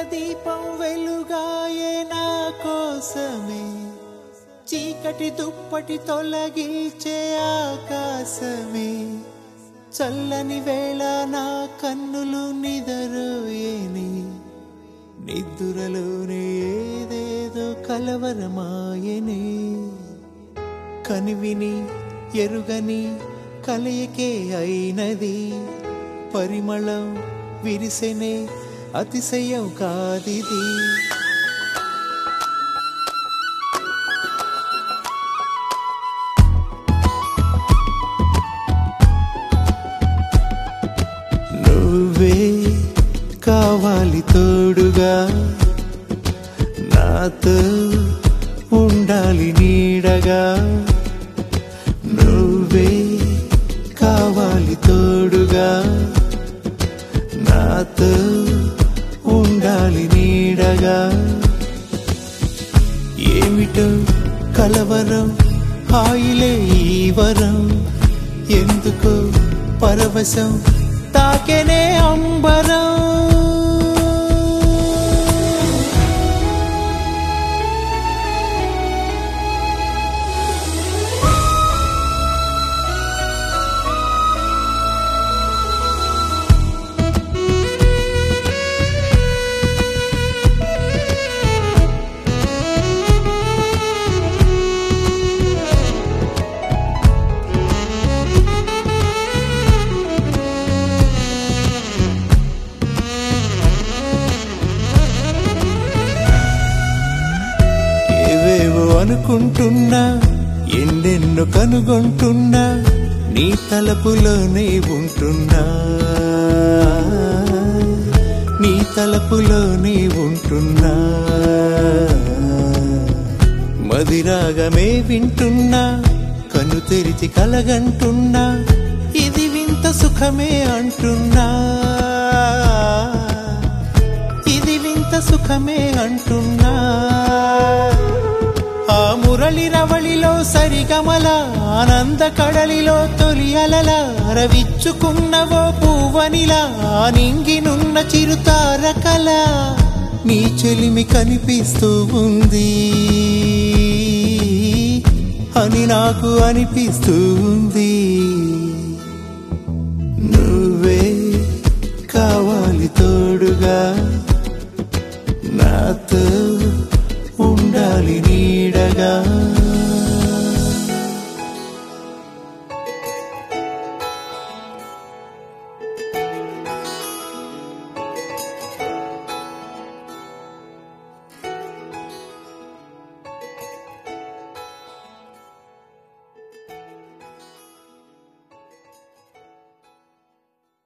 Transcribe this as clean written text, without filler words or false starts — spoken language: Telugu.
దీపం వెలుగాయే నా కోసమే చీకటి దుప్పటి తొలగించే ఆకాశమే చల్లని వేళ నా కన్నులు నిదరోయేని నిద్దురలోనే ఏదేదో కలవరమాయనే కనివిని ఎరుగని కలయికే అయినది పరిమళం విరిసెనే అతిశయం కాదిది నువ్వే కావాలి తోడుగా నాతో ఉండాలి నీడగా నువ్వే కావాలి తోడుగా నాతో ఉండాలి నీడగా ఏమిటో కలవరం హాయిలే ఈ వరం ఎందుకో పరవశం తాకెనే అంబరం అనుకుంటున్నా ఎన్నెన్నో కనుగొంటున్నా నీ తలపులోనే ఉంటున్నా నీ తలపులోనే ఉంటున్నా మదిరాగమే వింటున్నా కన్ను తెరిచి కలగంటున్నా ఇది వింత సుఖమే అంటున్నా ఇది వింత సుఖమే అంటున్నా ఆ మురళి రవళిలో సరిగమల ఆనంద కడలిలో తొలి అలల రవిచ్చుకున్నవో పువ్వనిలా నింగినున్న చిరుతారకల నీ చెలిమి కనిపిస్తూ ఉంది అని నాకు అనిపిస్తూ ఉంది